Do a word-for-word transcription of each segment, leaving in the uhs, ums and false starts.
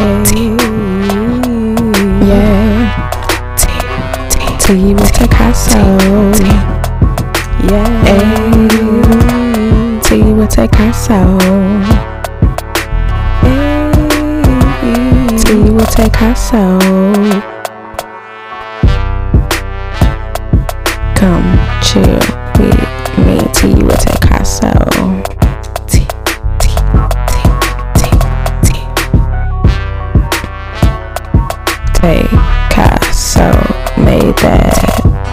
Yeah. T with Picasso. Yeah. T with Picasso. T with Picasso. Come chill with me, T with Picasso. T, T, T, T, T. Picasso made that.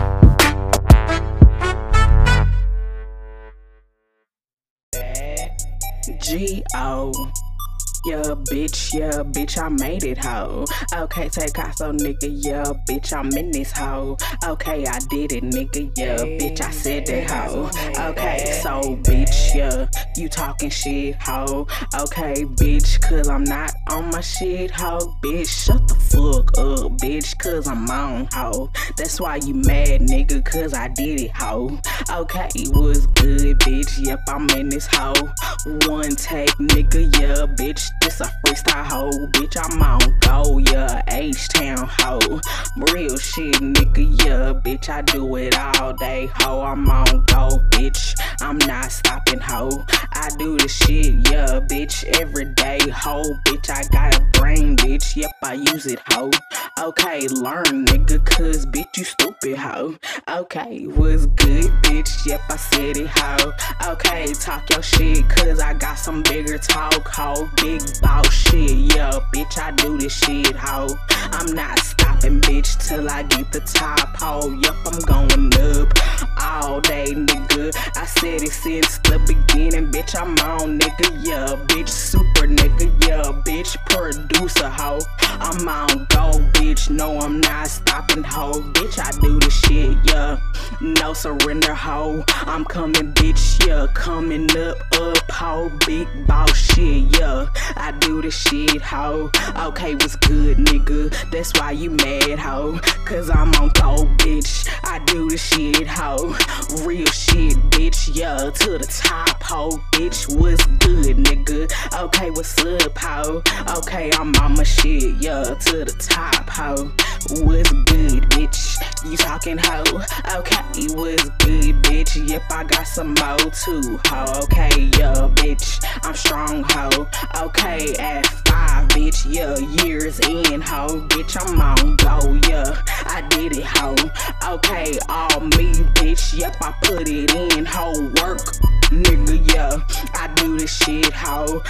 G O Yeah, bitch, yeah, bitch, I made it, ho. Okay, take off, so nigga, yeah, bitch, I'm in this hoe. Okay, I did it, nigga, yeah, bitch, I said that, ho. Okay, so, bitch, yeah, you talking shit, ho. Okay, bitch, cause I'm not on my shit, ho. Bitch, shut the fuck up, bitch, cause I'm on, ho. That's why you mad, nigga, cause I did it, ho. Okay, what's good, bitch, yep, I'm in this hoe. One take, nigga, yeah, bitch. This a freestyle hoe, bitch, I'm on go, yeah, H-Town hoe. Real shit, nigga, yeah, bitch, I do it all day, ho. I'm on go, bitch, I'm not stopping, ho. I do the shit, yeah, bitch, every day, ho. Bitch, I got a brain, bitch, yep, I use it, ho. Okay, learn, nigga, cause, bitch, you stupid, ho. Okay, what's good, bitch, yep, I said it, ho. Okay, talk your shit, cause I got some bigger talk, ho. Big boss shit, yeah, bitch, I do this shit, ho. I'm not stopping, bitch, till I get the top, ho. Yup, I'm going up all day, nigga. I said it since the beginning, bitch, I'm on, nigga, yeah, bitch, super nigga, yeah, bitch, producer, ho. I'm on go, bitch, no, I'm not stopping, ho. Bitch, I do this shit, yeah, no surrender, ho. I'm coming, bitch, yeah, coming up, up, ho. Big boss shit, yeah, I do this shit, ho. Okay, what's good, nigga? That's why you mad, ho. Cause I'm on go, bitch. I do this shit, ho. Real shit, bitch, yeah, to the top, ho. Bitch, what's good, nigga? Okay, what's up, ho? Okay, I'm on my shit, yeah, to the top, ho. What's good, bitch? You talking, ho? Okay, what's good, bitch? Yep, I got some more too, ho. Okay, yeah, bitch, I'm strong, ho. Okay, at five, bitch, yeah, years in, ho. Bitch, I'm on go, yeah, I did it, ho. Okay, all me, bitch, yep, I put it in, ho. Work, nigga, yeah, I do this shit, ho.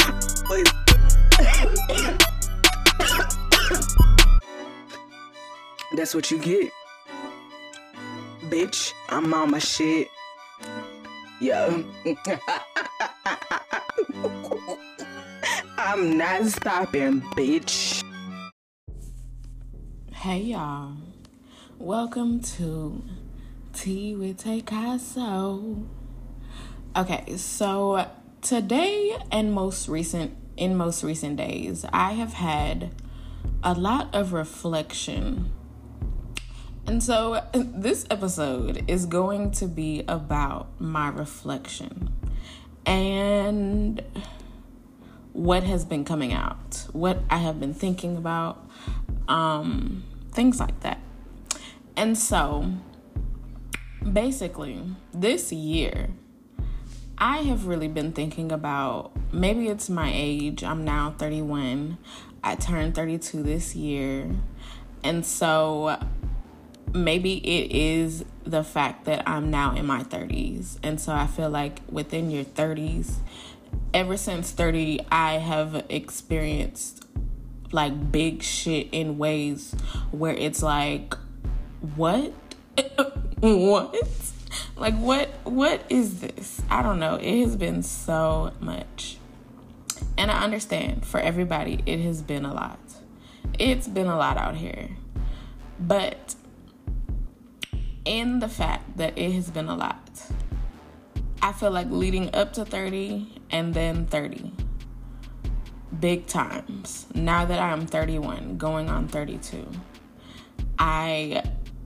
That's what you get, bitch, I'm on my shit, yo. I'm not stopping, bitch. Hey y'all, welcome to Tea with Picasso. Okay, so today and most recent in most recent days, I have had a lot of reflection. And so this episode is going to be about my reflection and what has been coming out, what I have been thinking about, um, things like that. And so basically this year, I have really been thinking about, maybe it's my age. I'm now thirty-one. I turned thirty-two this year. And so maybe it is the fact that I'm now in my thirties. And so I feel like within your thirties, ever since thirty, I have experienced like big shit in ways where it's like, what? What? Like, what? What is this? I don't know. It has been so much. And I understand for everybody, it has been a lot. It's been a lot out here. But in the fact that it has been a lot, I feel like leading up to thirty and then thirty, big times. Now that I'm thirty-one, going on thirty-two, I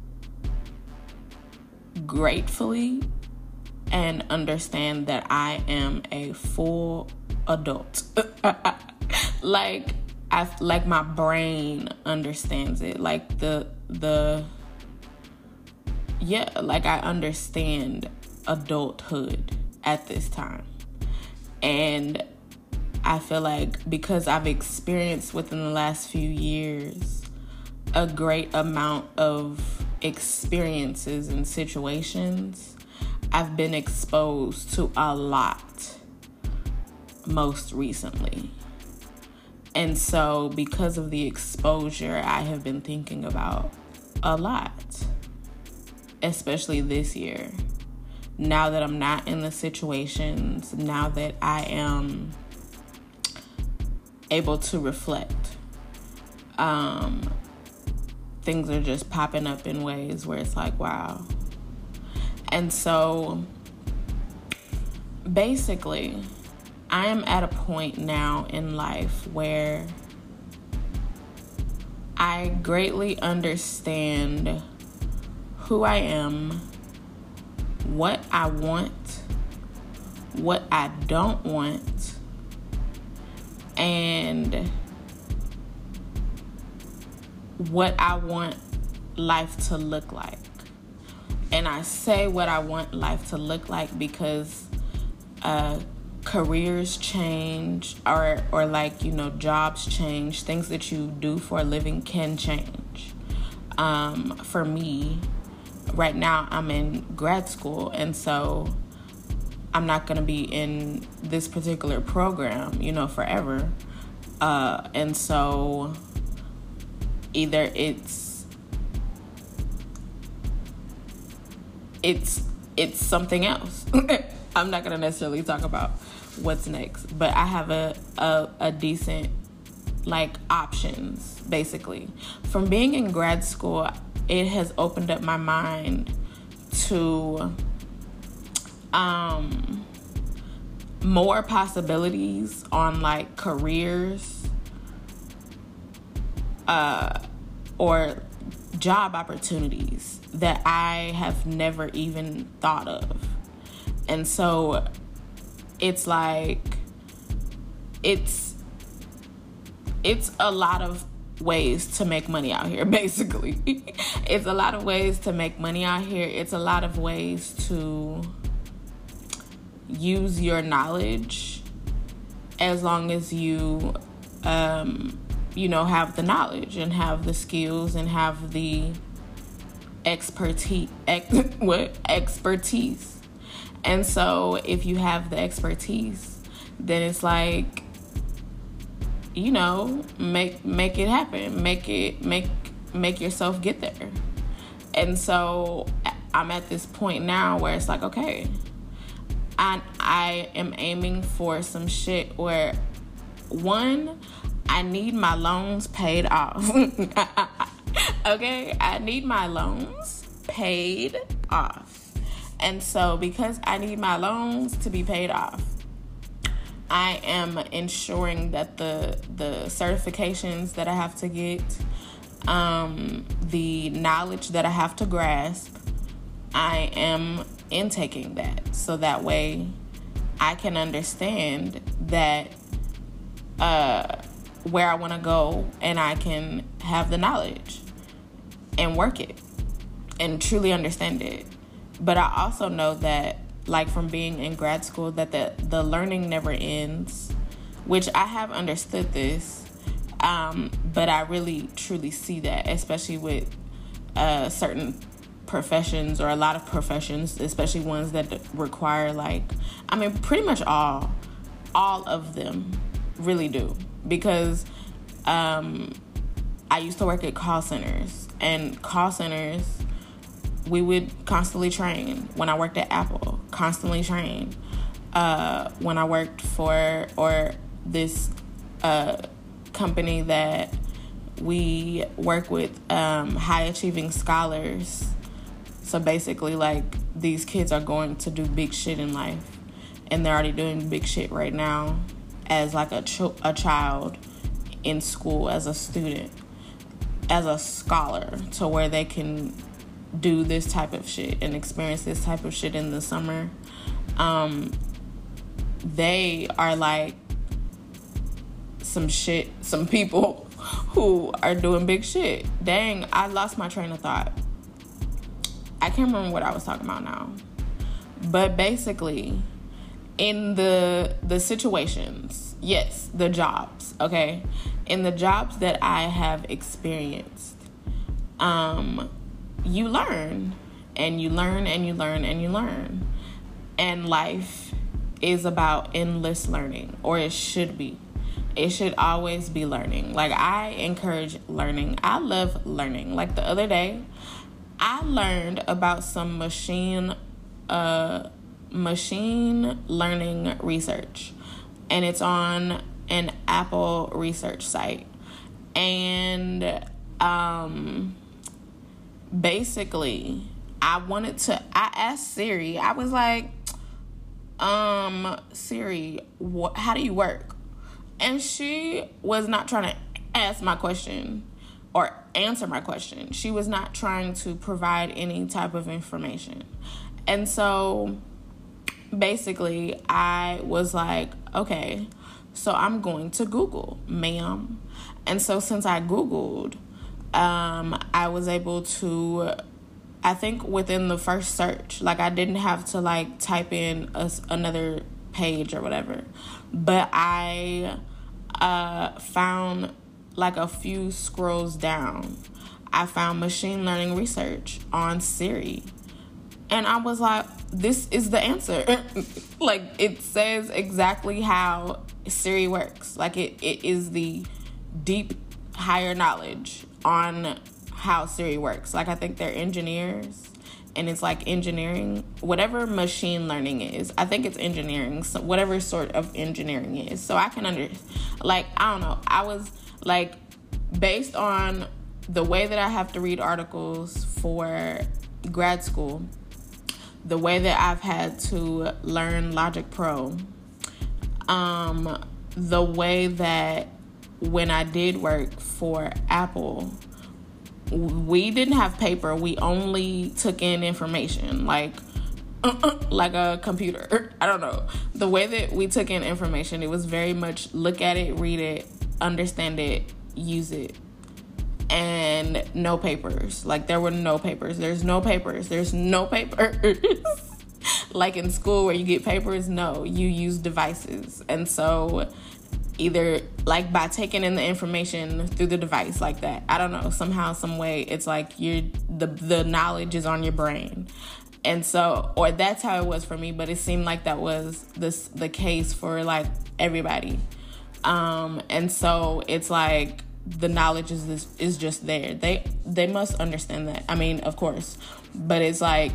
gratefully and understand that I am a full adult. Like, I like my brain understands it. Like the the yeah, like I understand adulthood at this time. And I feel like because I've experienced within the last few years a great amount of experiences and situations, I've been exposed to a lot most recently. And so because of the exposure, I have been thinking about a lot, especially this year. Now that I'm not in the situations, now that I am able to reflect, um, things are just popping up in ways where it's like, wow. And so basically, I am at a point now in life where I greatly understand who I am, what I want, what I don't want, and what I want life to look like. And I say what I want life to look like because uh, careers change, or, or like, you know, jobs change. Things that you do for a living can change. Um, for me, right now I'm in grad school, and so I'm not going to be in this particular program, you know, forever. Uh, and so either it's it's it's something else. I'm not going to necessarily talk about what's next, but I have a, a a decent like options basically. From being in grad school, it has opened up my mind to um more possibilities on like careers uh or job opportunities that I have never even thought of. And so it's like it's it's a lot of ways to make money out here, basically. It's a lot of ways to make money out here. It's a lot of ways to use your knowledge, as long as you um you know have the knowledge and have the skills and have the expertise ex, what expertise. And so if you have the expertise, then it's like, you know, make make it happen. Make it make make yourself get there. And so I'm at this point now where it's like, okay, I I am aiming for some shit where, one, I need my loans paid off. Okay, I need my loans paid off. And so because I need my loans to be paid off, I am ensuring that the the certifications that I have to get, um, the knowledge that I have to grasp, I am intaking that, so that way I can understand that uh, where I want to go, and I can have the knowledge and work it and truly understand it. But I also know that, like from being in grad school, that the, the learning never ends, which I have understood this, um, but I really truly see that, especially with uh, certain professions, or a lot of professions, especially ones that require like, I mean, pretty much all, all of them really do. Because um, I used to work at call centers, and call centers, we would constantly train. When I worked at Apple, constantly train. Uh, when I worked for, or this uh, company that we work with, um, high achieving scholars. So basically, like, these kids are going to do big shit in life, and they're already doing big shit right now as like a ch- a child in school, as a student, as a scholar, to where they can do this type of shit and experience this type of shit in the summer. Um, they are like some shit, some people who are doing big shit. Dang, I lost my train of thought. I can't remember what I was talking about now. But basically, in the the situations, yes, the jobs, okay? In the jobs that I have experienced, um, you learn, and you learn, and you learn, and you learn. And life is about endless learning, or it should be. It should always be learning. Like, I encourage learning. I love learning. Like, the other day, I learned about some machine uh machine learning research, and it's on an Apple research site. And um basically, I wanted to I asked Siri. I was like, um Siri, what, how do you work? And she was not trying to ask my question or answer my question. She was not trying to provide any type of information. And so basically, I was like, okay, so I'm going to Google, ma'am. And so since I Googled, um, I was able to, I think within the first search, like, I didn't have to like type in a, another page or whatever, but I uh, found like a few scrolls down, I found machine learning research on Siri. And I was like, this is the answer. Like, it says exactly how Siri works. Like, it, it is the deep, higher knowledge on how Siri works. Like, I think they're engineers, and it's like engineering, whatever machine learning is. I think it's engineering, so whatever sort of engineering is. So I can under, like, I don't know. I was like, based on the way that I have to read articles for grad school, the way that I've had to learn Logic Pro, um, the way that when I did work for Apple, we didn't have paper. We only took in information, like like a computer. I don't know. The way that we took in information, it was very much look at it, read it, understand it, use it. And no papers. Like, there were no papers. There's no papers. There's no papers. Like in school where you get papers, no, you use devices. And so either like by taking in the information through the device like that, I don't know, somehow, some way, it's like you're the the knowledge is on your brain. And so, or that's how it was for me, but it seemed like that was this the case for like everybody. Um, and so it's like the knowledge is this, is just there. They they must understand that. I mean, of course, but it's like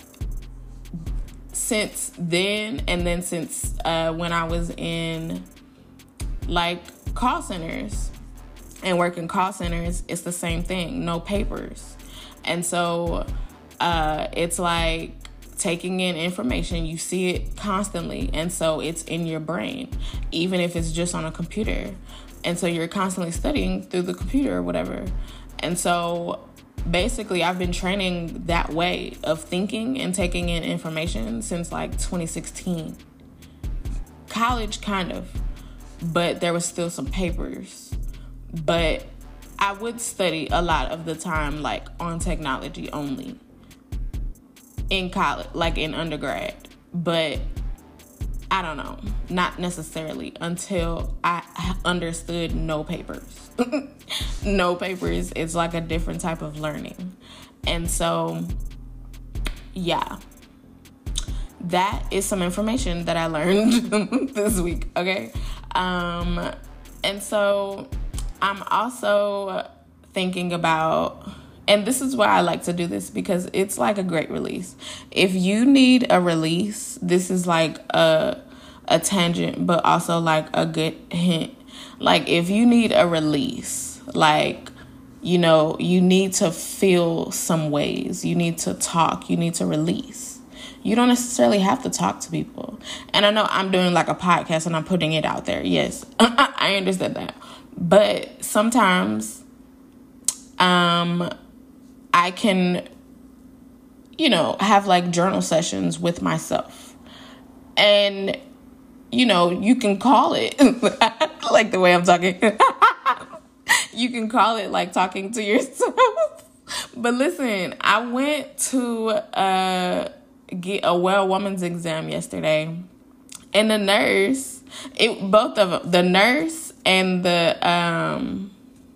since then, and then since uh, when I was in like call centers and working call centers, it's the same thing. No papers, and so uh, it's like taking in information. You see it constantly, and so it's in your brain, even if it's just on a computer. And so you're constantly studying through the computer or whatever. And so basically I've been training that way of thinking and taking in information since like twenty sixteen. College, kind of, but there was still some papers. But I would study a lot of the time like on technology only in college, like in undergrad. But I don't know, not necessarily until I understood no papers. No papers, it's like a different type of learning. And so, yeah, that is some information that I learned this week, okay? Um, and so I'm also thinking about, and this is why I like to do this, because it's like a great release. If you need a release, this is like a a tangent, but also like a good hint. Like, if you need a release, like, you know, you need to feel some ways. You need to talk. You need to release. You don't necessarily have to talk to people. And I know I'm doing like a podcast and I'm putting it out there. Yes, I understand that. But sometimes um, I can, you know, have like journal sessions with myself. And you know, you can call it, like the way I'm talking, you can call it like talking to yourself. But listen, I went to uh, get a well woman's exam yesterday, and the nurse, it both of them, the nurse and the, um,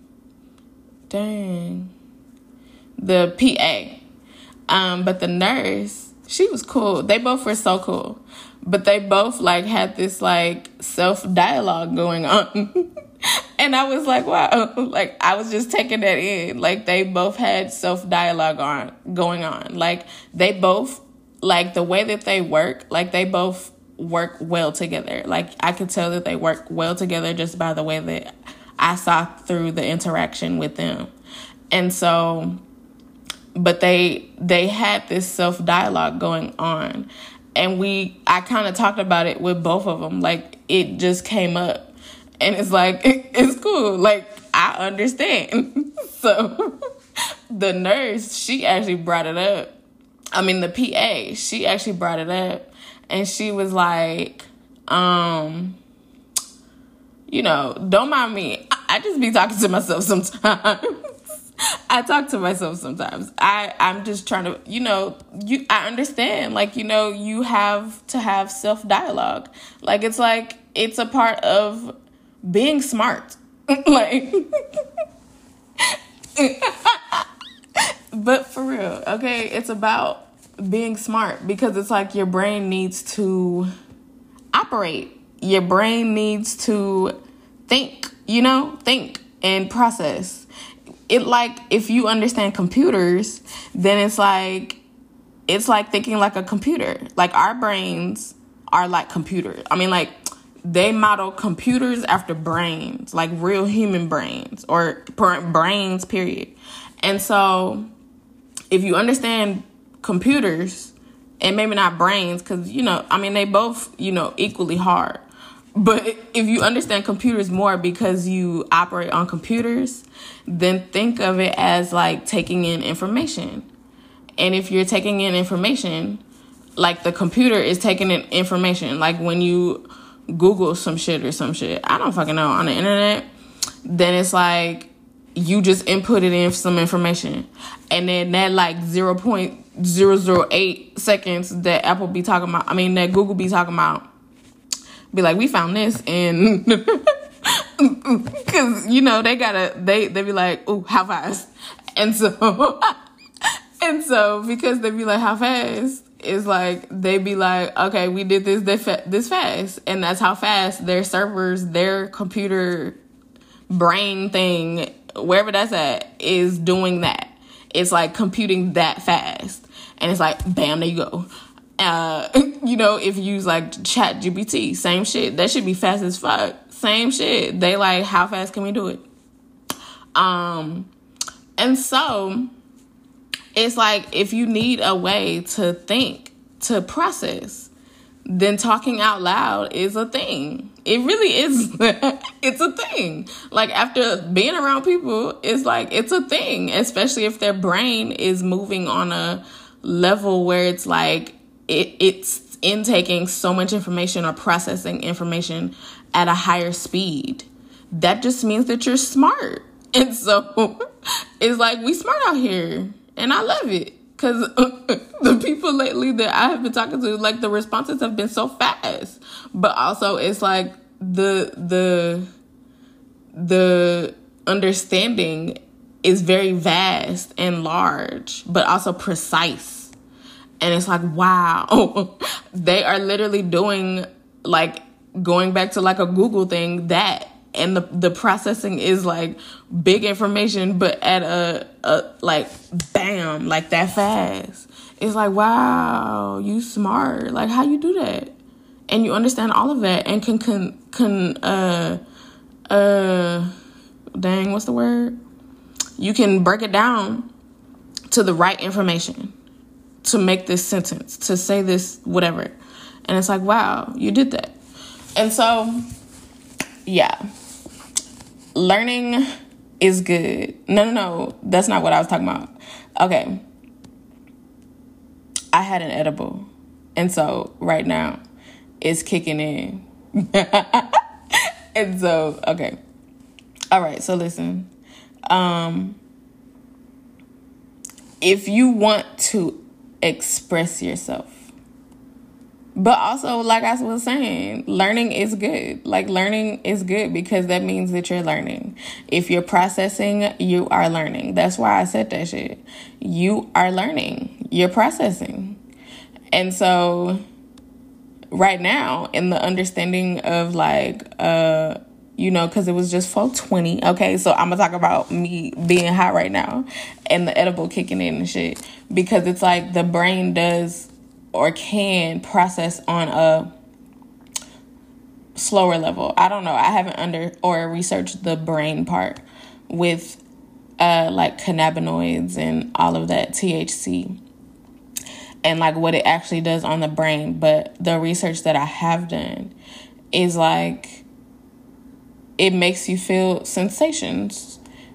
dang, the P A, um, but the nurse, she was cool. They both were so cool. But they both, like, had this, like, self-dialogue going on. And I was like, wow. Like, I was just taking that in. Like, they both had self-dialogue on going on. Like, they both, like, the way that they work, like, they both work well together. Like, I could tell that they work well together just by the way that I saw through the interaction with them. And so, but they they had this self-dialogue going on. And we, I kind of talked about it with both of them. Like, it just came up. And it's like, it's cool. Like, I understand. So, the nurse, she actually brought it up. I mean, the P A, she actually brought it up. And she was like, um, you know, don't mind me. I, I just be talking to myself sometimes. I talk to myself sometimes. I, I'm just trying to, you know, you. I understand. Like, you know, you have to have self-dialogue. Like, it's like, it's a part of being smart. Like, but for real, okay? It's about being smart because it's like your brain needs to operate. Your brain needs to think, you know, think and process. It like, if you understand computers, then it's like, it's like thinking like a computer. Like, our brains are like computers. I mean, like, they model computers after brains, like real human brains or brains, period. And so if you understand computers, and maybe not brains, because, you know, I mean, they both, you know, equally hard. But if you understand computers more because you operate on computers, then think of it as like taking in information. And if you're taking in information, like the computer is taking in information, like when you Google some shit or some shit, I don't fucking know, on the internet, then it's like you just inputted in some information. And then that like zero point zero zero eight seconds that Apple be talking about, I mean, that Google be talking about, be like, we found this, and because, you know, they gotta, they, they be like, ooh, how fast? And so, and so, because they be like, how fast? It's like, they be like, okay, we did this, this fast. And that's how fast their servers, their computer brain thing, wherever that's at, is doing that. It's like computing that fast. And it's like, bam, there you go. Uh, you know, if you use like Chat G P T, same shit. That should be fast as fuck. Same shit. They like, how fast can we do it? Um, and so it's like, if you need a way to think, to process, then talking out loud is a thing. It really is. It's a thing. Like, after being around people, it's like, it's a thing, especially if their brain is moving on a level where it's like, It, it's intaking so much information or processing information at a higher speed. That just means that you're smart. And so it's like, we smart out here. And I love it. Because the people lately that I have been talking to, like, the responses have been so fast. But also it's like the the the understanding is very vast and large, but also precise. And it's like, wow, they are literally doing, like, going back to like a Google thing, that, and the, the processing is like big information, but at a, a, like, bam, like that fast. It's like, wow, you smart. Like, how you do that? And you understand all of that and can, can, can, uh, uh, dang, what's the word? You can break it down to the right information to make this sentence, to say this, whatever. And it's like, wow, you did that. And so, yeah, learning is good. No, no, no, that's not what I was talking about. Okay. I had an edible. And so right now it's kicking in. And so, okay. All right, so listen. Um, if you want to express yourself, but also, like I was saying, learning is good. Like, learning is good because that means that you're learning. If you're processing, you are learning. That's why I said that shit. You are learning. You're processing. And so, right now, in the understanding of, like, uh, you know, because it was just four twenty. Okay, so I'm going to talk about me being high right now and the edible kicking in and shit. Because it's like the brain does or can process on a slower level. I don't know. I haven't under or researched the brain part with uh, like cannabinoids and all of that T H C and like what it actually does on the brain. But the research that I have done is like it makes you feel sensations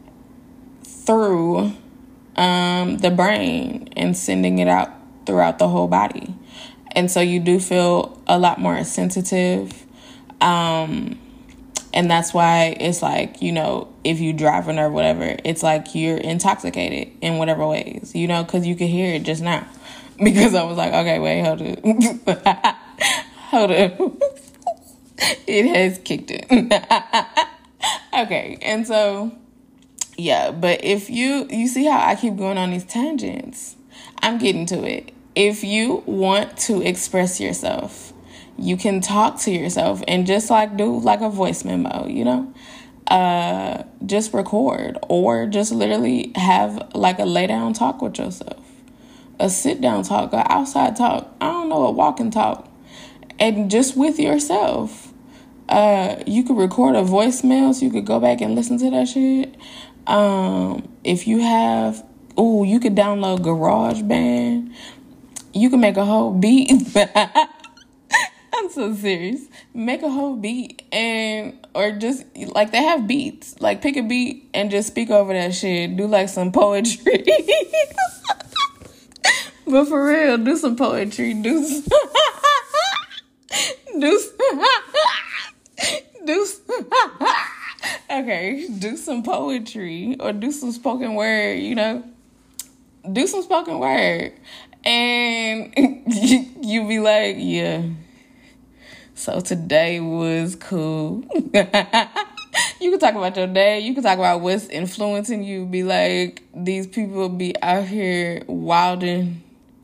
through um, the brain and sending it out throughout the whole body. And so you do feel a lot more sensitive. Um, and that's why it's like, you know, if you driving or whatever, it's like you're intoxicated in whatever ways, you know, because you could hear it just now. Because I was like, okay, wait, hold it. Hold it. It has kicked in. Okay, and so, yeah, but if you, you see how I keep going on these tangents, I'm getting to it. If you want to express yourself, you can talk to yourself and just like do like a voice memo, you know, uh, just record or just literally have like a lay down talk with yourself, a sit down talk, a outside talk. I don't know, a walk and talk, and just with yourself. Uh, you could record a voicemail so you could go back and listen to that shit. Um, if you have, oh, you could download GarageBand. You can make a whole beat. I'm so serious. Make a whole beat and, or just, like, they have beats. Like, pick a beat and just speak over that shit. Do, like, some poetry. But for real, do some poetry. Do some, do some, do some, okay, do some poetry or do some spoken word, you know. Do some spoken word. And you be like, yeah, so today was cool. You can talk about your day. You can talk about what's influencing you. Be like, these people be out here wilding.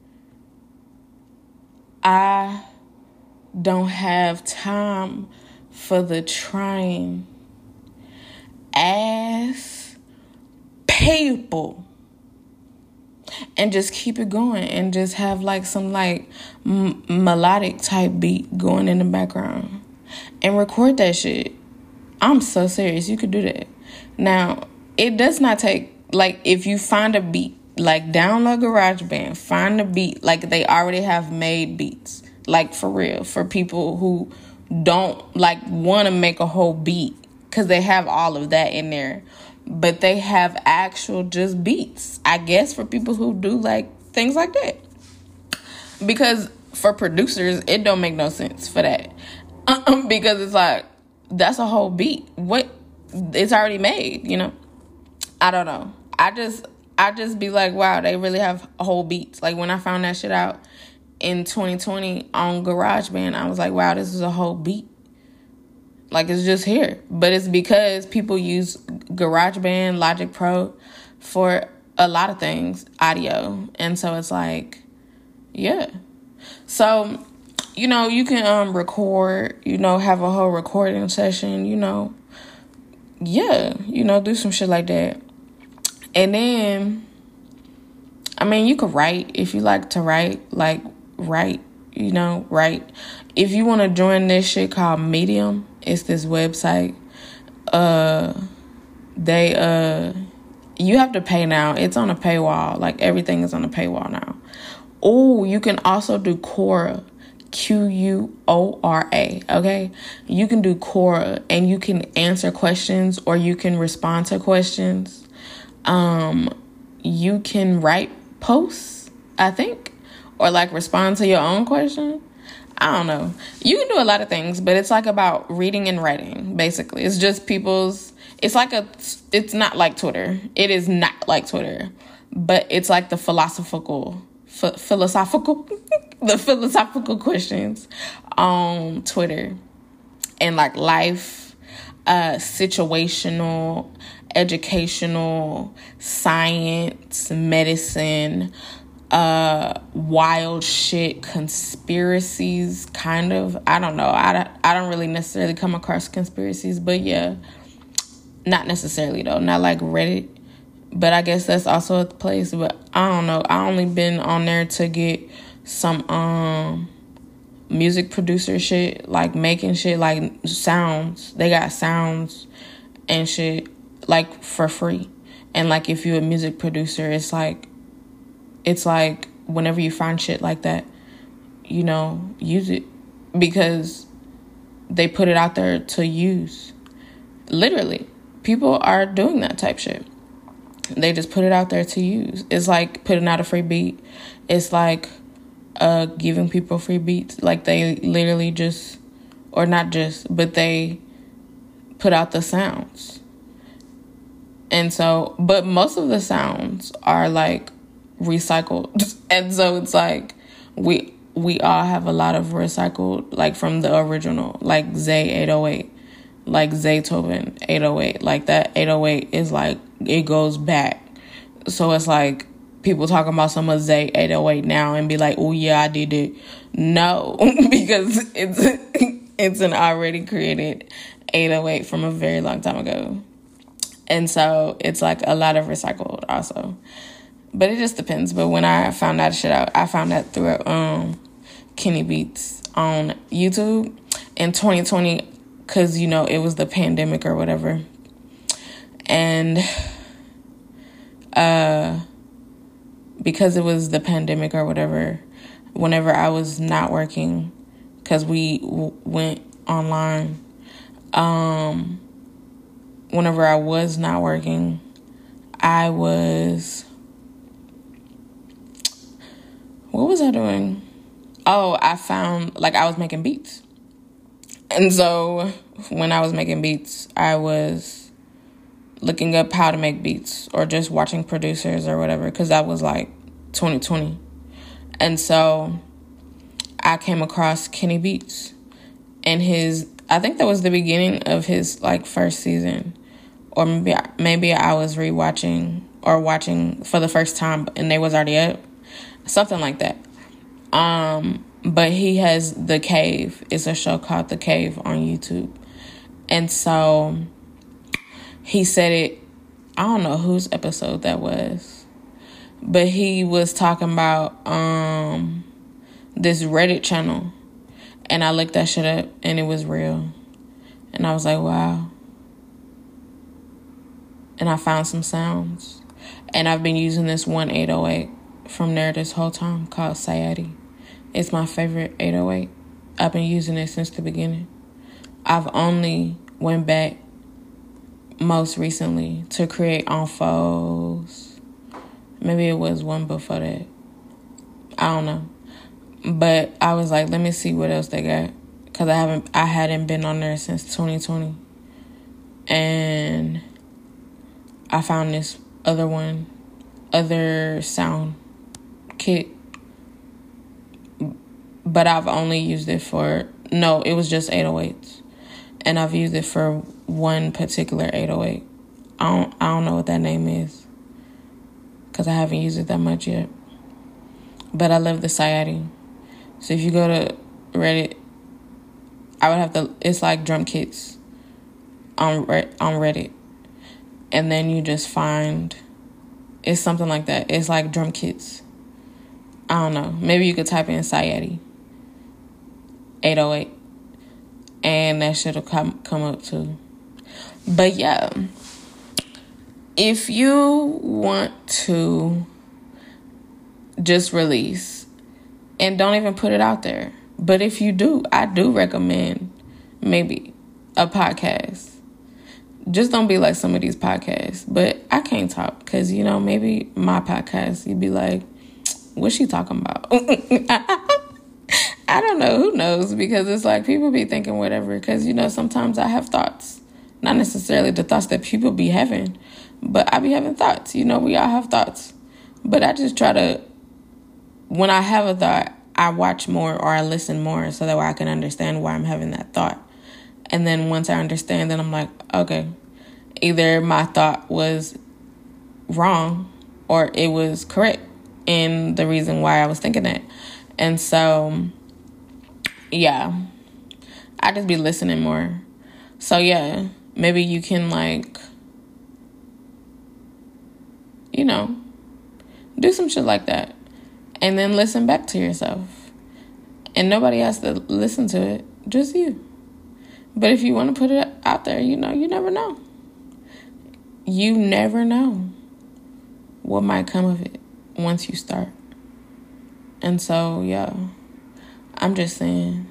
I don't have time for the trying ass people. And just keep it going and just have like some like m- melodic type beat going in the background and record that shit. I'm so serious. You could do that. Now, it does not take, like, if you find a beat, like download GarageBand, find a beat, like they already have made beats, like for real, for people who don't like want to make a whole beat because they have all of that in there. But they have actual just beats, I guess, for people who do like things like that. Because for producers, it don't make no sense for that. Because it's like, that's a whole beat. What? It's already made, you know? I don't know. I just, I just be like, wow, they really have whole beats. Like when I found that shit out in twenty twenty on GarageBand, I was like, wow, this is a whole beat. Like, it's just here. But it's because people use GarageBand, Logic Pro for a lot of things, audio. And so it's like, yeah. So, you know, you can um record, you know, have a whole recording session, you know. Yeah, you know, do some shit like that. And then, I mean, you could write if you like to write, like, write, you know, write. If you want to join this shit called Medium, it's this website. Uh, they, uh, you have to pay now. It's on a paywall. Like, everything is on a paywall now. Oh, you can also do Quora. Q U O R A, okay? You can do Quora, and you can answer questions, or you can respond to questions. Um, you can write posts, I think, or, like, respond to your own question. I don't know. You can do a lot of things, but it's like about reading and writing, basically. It's just people's, it's like a, it's not like Twitter. It is not like Twitter, but it's like the philosophical, ph- philosophical, the philosophical questions on Twitter, and like life, uh, situational, educational, science, medicine, uh, wild shit, conspiracies, kind of. I don't know. I don't, I don't really necessarily come across conspiracies, but yeah, not necessarily though. Not like Reddit, but I guess that's also a place. But I don't know. I only been on there to get some um music producer shit, like making shit, like sounds. They got sounds and shit like for free. And like if you're a music producer, it's like it's like whenever you find shit like that, you know, use it, because they put it out there to use. Literally, people are doing that type shit. They just put it out there to use. It's like putting out a free beat. It's like uh giving people free beats. Like they literally just, or not just, but they put out the sounds. And so, but most of the sounds are like recycled. And so it's like we we all have a lot of recycled, like from the original, like Zay eight oh eight, like Zaytoven eight oh eight, like that eight oh eight is like, it goes back. So it's like people talking about some of Zay eight oh eight now and be like, oh yeah, I did it. No, because it's it's an already created eight oh eight from a very long time ago. And so it's like a lot of recycled also. But it just depends. But when I found that shit out, I found that through um, Kenny Beats on YouTube in twenty twenty, because, you know, it was the pandemic or whatever. And uh, because it was the pandemic or whatever, whenever I was not working, because we w- went online, um, whenever I was not working, I was... What was I doing? Oh, I found, like, I was making beats. And so when I was making beats, I was looking up how to make beats or just watching producers or whatever, because that was like twenty twenty. And so I came across Kenny Beats and his, I think that was the beginning of his like first season, or maybe, maybe I was rewatching or watching for the first time and they was already up. Something like that. Um, but he has The Cave. It's a show called The Cave on YouTube. And so he said it, I don't know whose episode that was, but he was talking about um this Reddit channel. And I looked that shit up and it was real. And I was like, wow. And I found some sounds. And I've been using this one eight oh eight from there this whole time called Sayati. It's my favorite eight oh eight. I've been using it since the beginning. I've only went back most recently to create Enfos. Maybe it was one before that. I don't know. But I was like, let me see what else they got. Because I haven't I hadn't been on there since twenty twenty. And I found this other one, other sound kit, but I've only used it for, no, it was just eight oh eights, and I've used it for one particular eight oh eight. I don't, I don't know what that name is, because I haven't used it that much yet, but I love the Sayati. So if you go to Reddit, I would have to, it's like drum kits on, on Reddit, and then you just find, it's something like that, it's like drum kits. I don't know. Maybe you could type in Sayati eight oh eight and that shit will come, come up too. But yeah, if you want to just release and don't even put it out there, but if you do, I do recommend maybe a podcast. Just don't be like some of these podcasts. But I can't talk because, you know, maybe my podcast, you'd be like, what's she talking about? I don't know. Who knows? Because it's like people be thinking whatever. Because, you know, sometimes I have thoughts. Not necessarily the thoughts that people be having. But I be having thoughts. You know, we all have thoughts. But I just try to, when I have a thought, I watch more or I listen more so that way I can understand why I'm having that thought. And then once I understand, then I'm like, okay, either my thought was wrong or it was correct in the reason why I was thinking it. And so, yeah, I just be listening more. So, yeah, maybe you can, like, you know, do some shit like that. And then listen back to yourself. And nobody has to listen to it, just you. But if you want to put it out there, you know, you never know. You never know what might come of it once you start. And so, yeah, I'm just saying,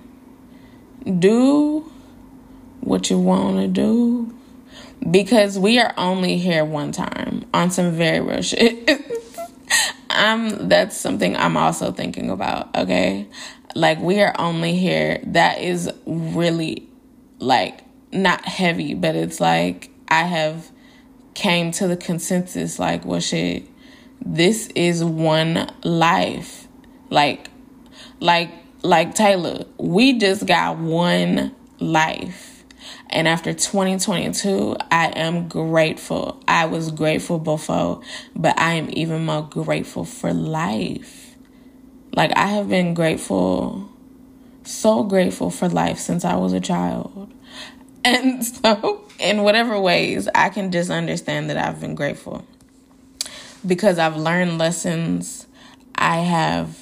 do what you want to do. Because we are only here one time on some very real shit. I'm, that's something I'm also thinking about, okay? Like, we are only here. That is really, like, not heavy, but it's like I have came to the consensus, like, well, shit, this is one life. Like, like, like Taylor, we just got one life. And after twenty twenty-two, I am grateful. I was grateful before, but I am even more grateful for life. Like, I have been grateful, so grateful for life since I was a child. And so, in whatever ways, I can just understand that I've been grateful. Because I've learned lessons. I have,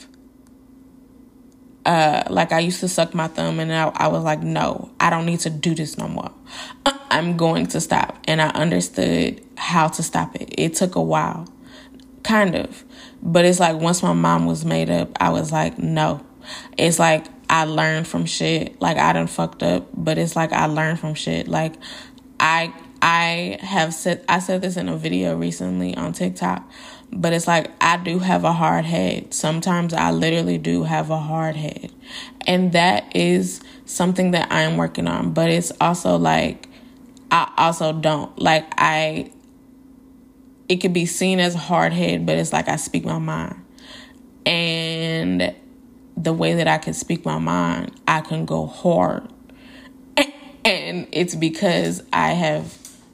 uh, like, I used to suck my thumb, and I, I was like, no, I don't need to do this no more. I'm going to stop. And I understood how to stop it. It took a while, kind of. But it's like, once my mom was made up, I was like, no. It's like, I learned from shit. Like, I done fucked up, but it's like I learned from shit. Like, I I have said, I said this in a video recently on TikTok, but it's like, I do have a hard head. Sometimes I literally do have a hard head. And that is something that I'm working on. But it's also like, I also don't. Like, I, it could be seen as a hard head, but it's like I speak my mind. And the way that I can speak my mind, I can go hard. And it's because I have,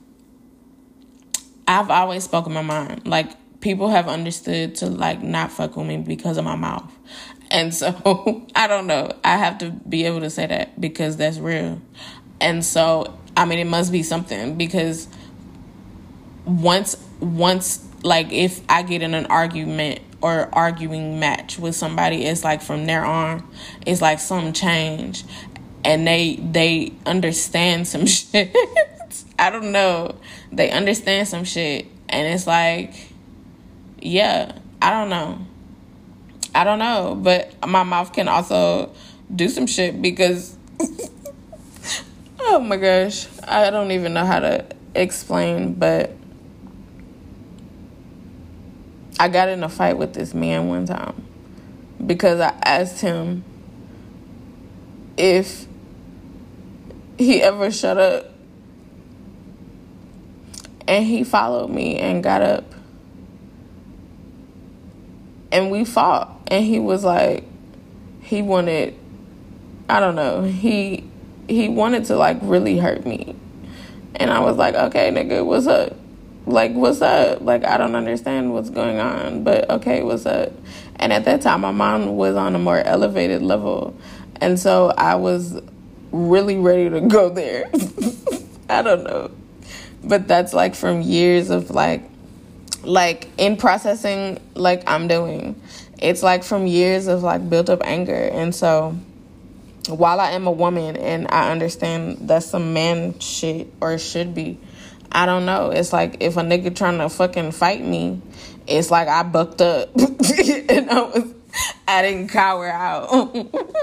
I've always spoken my mind. Like, people have understood to, like, not fuck with me because of my mouth. And so, I don't know. I have to be able to say that because that's real. And so, I mean, it must be something, because once, once, like, if I get in an argument or arguing match with somebody, it's like from there on, it's like some change. And they they understand some shit. I don't know. They understand some shit. And it's like, yeah, I don't know. I don't know. But my mouth can also do some shit because, oh my gosh, I don't even know how to explain. But I got in a fight with this man one time because I asked him if he ever shut up. And he followed me and got up. And we fought. And he was like, he wanted, I don't know, he he wanted to, like, really hurt me. And I was like, okay, nigga, what's up? Like, what's up? Like, I don't understand what's going on, but okay, what's up? And at that time, my mom was on a more elevated level. And so I was really ready to go there. I don't know. But that's, like, from years of, like, like, in processing, like, I'm doing. It's, like, from years of, like, built up anger. And so, while I am a woman and I understand that's some man shit, or should be, I don't know. It's like, if a nigga trying to fucking fight me, it's like I bucked up. And I was, I didn't cower out.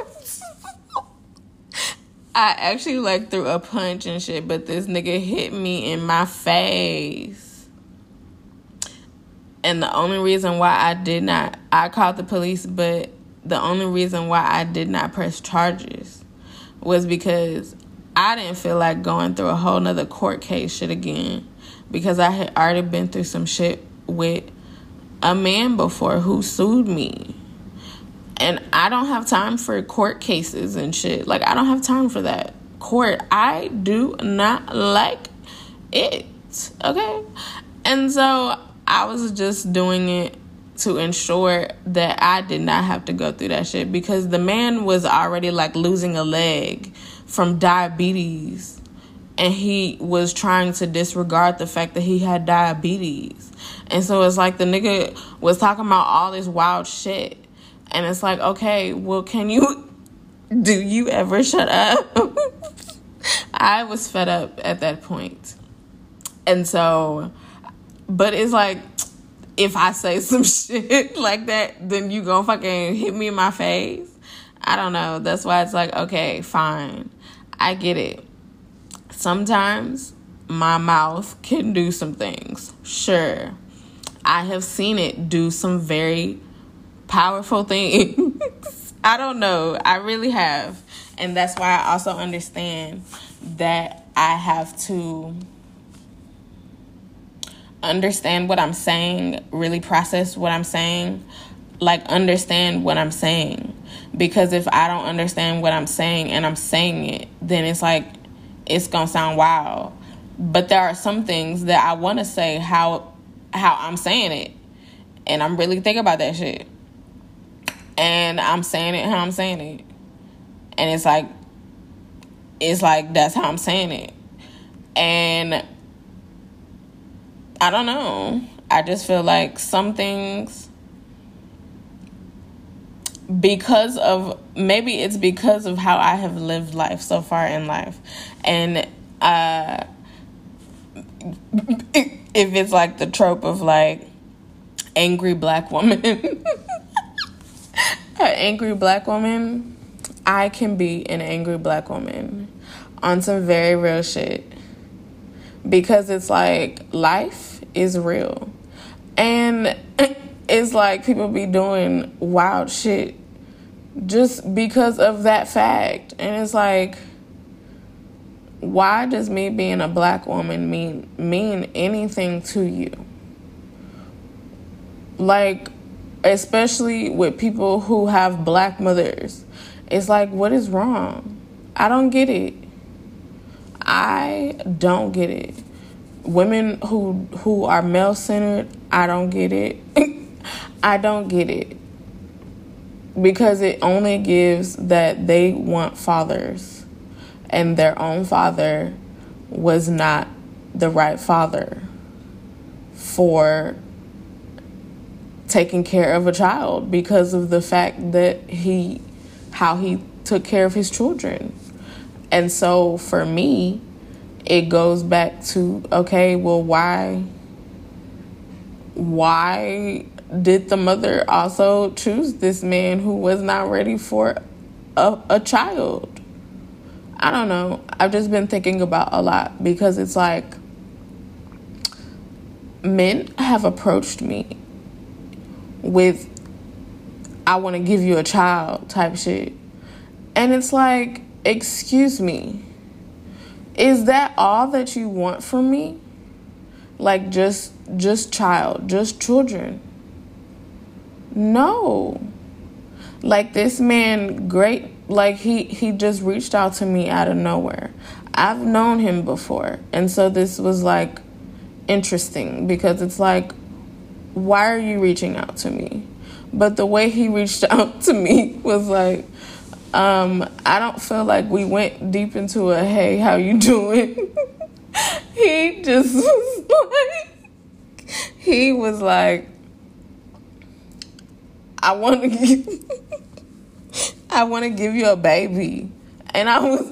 I actually, like, threw a punch and shit, but this nigga hit me in my face. And the only reason why I did not, I called the police, but the only reason why I did not press charges was because I didn't feel like going through a whole nother court case shit again, because I had already been through some shit with a man before who sued me. And I don't have time for court cases and shit. Like, I don't have time for that. Court, I do not like it. Okay? And so I was just doing it to ensure that I did not have to go through that shit, because the man was already like losing a leg from diabetes, and he was trying to disregard the fact that he had diabetes. And so it's like the nigga was talking about all this wild shit, and it's like, okay, well, can you do you ever shut up? I was fed up at that point. And so, but it's like, if I say some shit like that, then you gonna fucking hit me in my face? I don't know. That's why it's like, okay, fine. I get it. Sometimes my mouth can do some things. Sure. I have seen it do some very powerful things. I don't know. I really have. And that's why I also understand that I have to understand what I'm saying, really process what I'm saying, like understand what I'm saying. Because if I don't understand what I'm saying and I'm saying it, then it's like, it's gonna sound wild. But there are some things that I want to say how how I'm saying it, and I'm really thinking about that shit, and I'm saying it how I'm saying it, and it's like, it's like that's how I'm saying it. And I don't know. I just feel like some things, because of, maybe it's because of how I have lived life so far in life. And uh, if it's like the trope of like angry black woman, an angry black woman, I can be an angry black woman on some very real shit. Because it's like, life is real. And it's like people be doing wild shit just because of that fact. And it's like, why does me being a black woman mean mean anything to you? Like, especially with people who have black mothers. It's like, what is wrong? I don't get it. I don't get it. Women who who are male-centered, I don't get it. I don't get it. Because it only gives that they want fathers, and their own father was not the right father for taking care of a child, because of the fact that he, how he took care of his children. And so for me, it goes back to, okay, well, why, why did the mother also choose this man who was not ready for a, a child? I don't know. I've just been thinking about a lot, because it's like, men have approached me with, I want to give you a child type shit. And it's like, excuse me, is that all that you want from me? Like, just just child, just children? No. Like, this man, great, like, he, he just reached out to me out of nowhere. I've known him before. And so this was, like, interesting, because it's like, why are you reaching out to me? But the way he reached out to me was like, Um, I don't feel like we went deep into a, hey, how you doing? He just was like, he was like, I want to give, I want to give you a baby. And I was,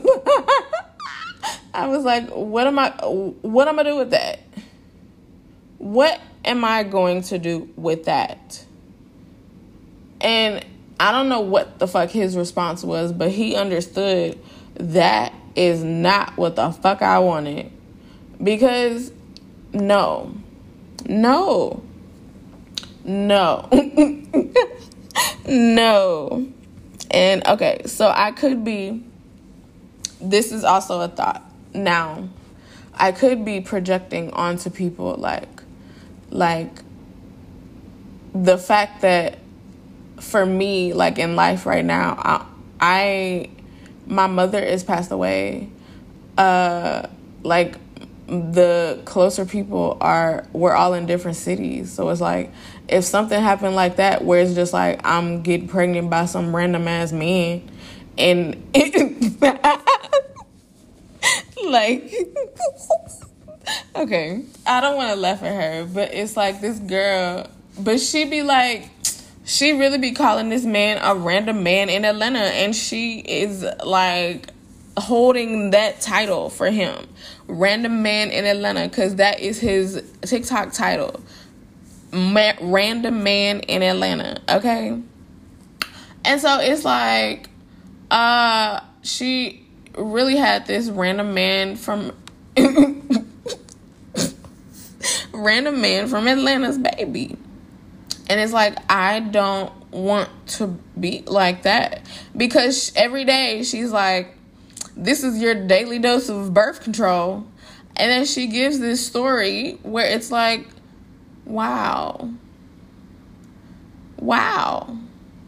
I was like, what am I, what am I do with that? What am I going to do with that? And I don't know what the fuck his response was, but he understood that is not what the fuck I wanted. Because no, no, no. No. And okay, so I could be, this is also a thought. Now, I could be projecting onto people like, like the fact that for me, like in life right now, I, I my mother is passed away. Uh, like the closer people are, we're all in different cities. So it's like, if something happened like that, where it's just like, I'm getting pregnant by some random ass man, and like, okay, I don't want to laugh at her, but it's like this girl, but she be like, she really be calling this man a random man in Atlanta, and she is like holding that title for him, random man in Atlanta, because that is his TikTok title, Ma- random man in Atlanta. Okay, and so it's like, uh, she really had this random man from random man from Atlanta's baby. And it's like, I don't want to be like that, because every day she's like, this is your daily dose of birth control. And then she gives this story where it's like, wow. Wow.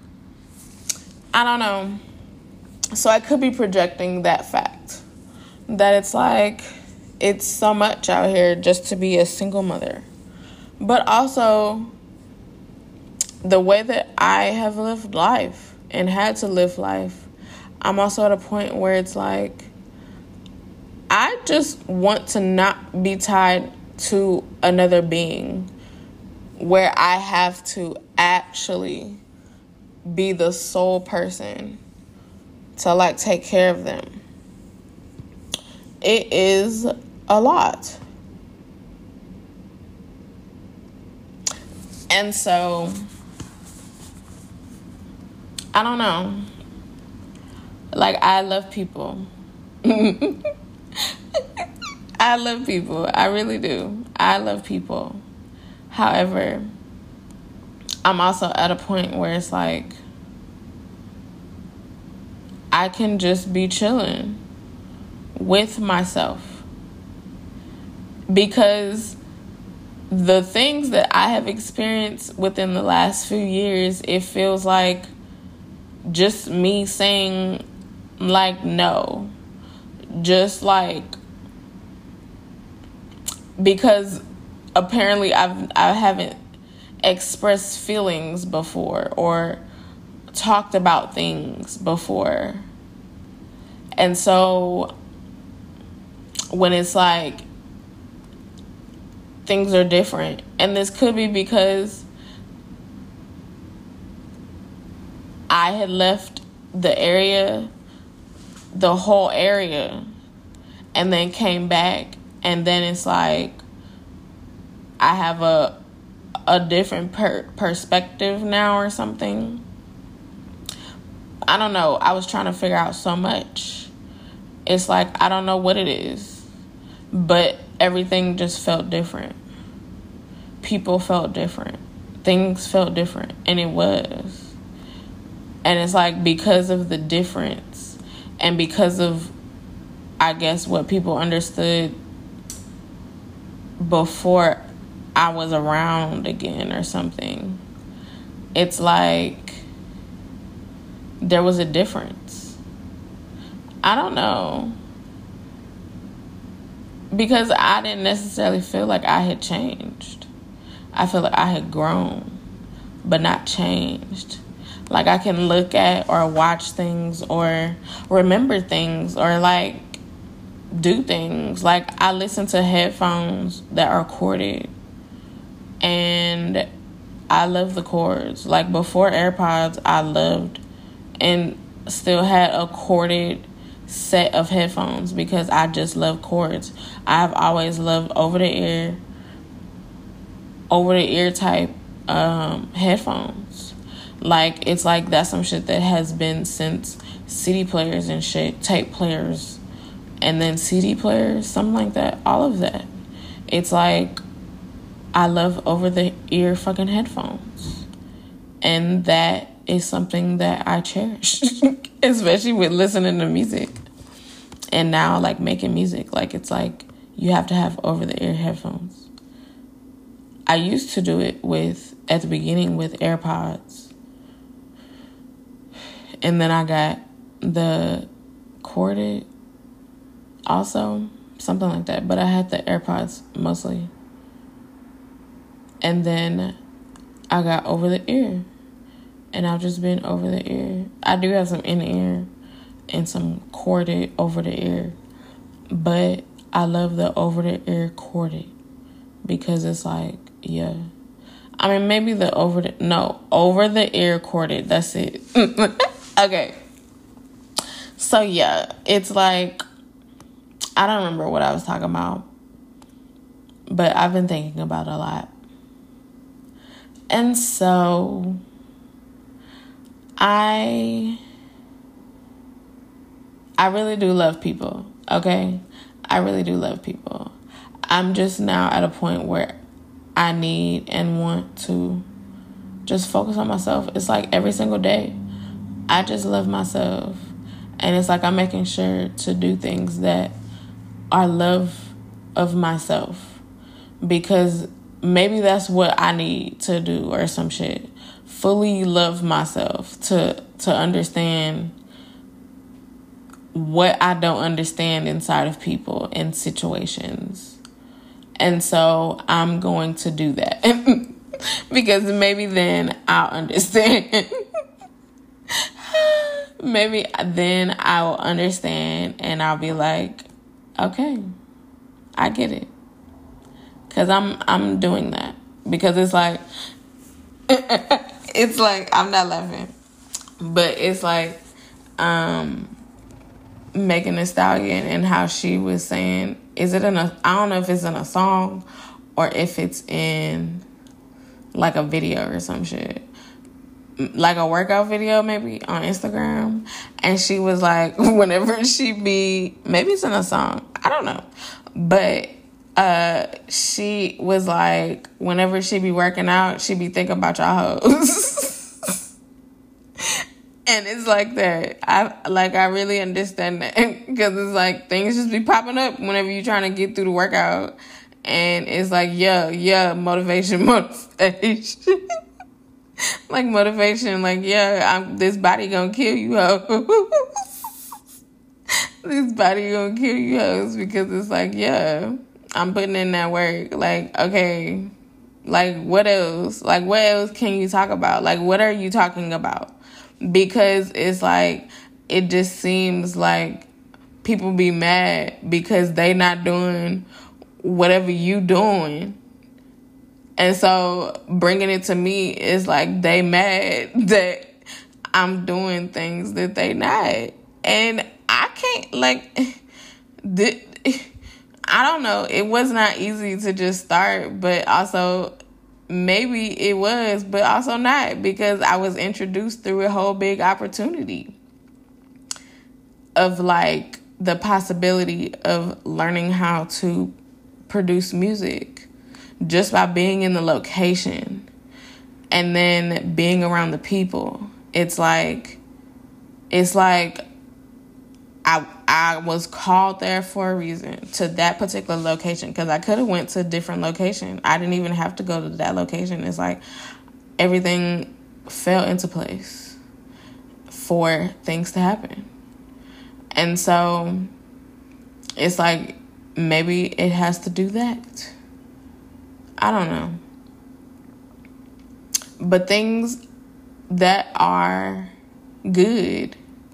I don't know. So I could be projecting that fact, that it's like, it's so much out here just to be a single mother. But also, the way that I have lived life and had to live life, I'm also at a point where it's like, I just want to not be tied to another being where I have to actually be the sole person to like take care of them. It is a lot. And so, I don't know. Like, I love people. I love people. I really do. I love people. However, I'm also at a point where it's like, I can just be chilling with myself. Because the things that I have experienced within the last few years, it feels like just me saying, like, no. Just like, because apparently I've, I haven't expressed feelings before or talked about things before. And so when it's like things are different, and this could be because I had left the area, the whole area, and then came back, and then it's like I have a a different per- perspective now or something. I don't know. I was trying to figure out so much. It's like, I don't know what it is, but everything just felt different. People felt different. Things felt different, and it was. And it's like, because of the difference and because of, I guess, what people understood before I was around again or something, it's like there was a difference. I don't know. Because I didn't necessarily feel like I had changed. I feel like I had grown, but not changed. Like, I can look at or watch things or remember things or, like, do things. Like, I listen to headphones that are corded, and I love the cords. Like, before AirPods, I loved and still had a corded set of headphones because I just love cords. I've always loved over-the-ear, over-the-ear type um, headphones. Like, it's like that's some shit that has been since C D players and shit, tape players, and then C D players, something like that, all of that. It's like, I love over-the-ear fucking headphones. And that is something that I cherish, especially with listening to music. And now, like, making music, like, it's like you have to have over-the-ear headphones. I used to do it with, at the beginning, with AirPods. And then I got the corded also, something like that. But I had the AirPods mostly. And then I got over-the-ear. And I've just been over-the-ear. I do have some in-ear and some corded over-the-ear. But I love the over-the-ear corded. Because it's like, yeah. I mean, maybe the over the... No, over-the-ear corded. That's it. Okay. So, yeah. It's like... I don't remember what I was talking about. But I've been thinking about it a lot. And so... I... I really do love people, okay? I really do love people. I'm just now at a point where I need and want to just focus on myself. It's like every single day, I just love myself. And it's like I'm making sure to do things that are love of myself. Because maybe that's what I need to do or some shit. Fully love myself to to understand what I don't understand inside of people and situations. And so I'm going to do that. Because maybe then I'll understand. Maybe then I will understand and I'll be like, okay, I get it. Because I'm, I'm doing that. Because it's like, it's like, I'm not laughing. But it's like, um... Megan Thee Stallion and how she was saying, is it in a, I don't know if it's in a song or if it's in like a video or some shit, like a workout video maybe on Instagram. And she was like, whenever she be, maybe it's in a song, I don't know, but uh, she was like, whenever she be working out, she be thinking about y'all hoes. And it's like that. I like I really understand that because it's like things just be popping up whenever you're trying to get through the workout, and it's like yeah, yeah, motivation, motivation, like motivation, like yeah, I'm, this body gonna kill you, hoes. This body gonna kill you, hoes, because it's like yeah, I'm putting in that work. Like okay, like what else? Like what else can you talk about? Like what are you talking about? Because it's like, it just seems like people be mad because they not doing whatever you doing. And so bringing it to me is like they mad that I'm doing things that they not. And I can't, like, th- I don't know. It was not easy to just start, but also... Maybe it was, but also not, because I was introduced through a whole big opportunity of like the possibility of learning how to produce music just by being in the location and then being around the people. It's like, it's like I I was called there for a reason to that particular location, because I could have went to a different location. I didn't even have to go to that location. It's like everything fell into place for things to happen. And so it's like maybe it has to do that. I don't know. But things that are good,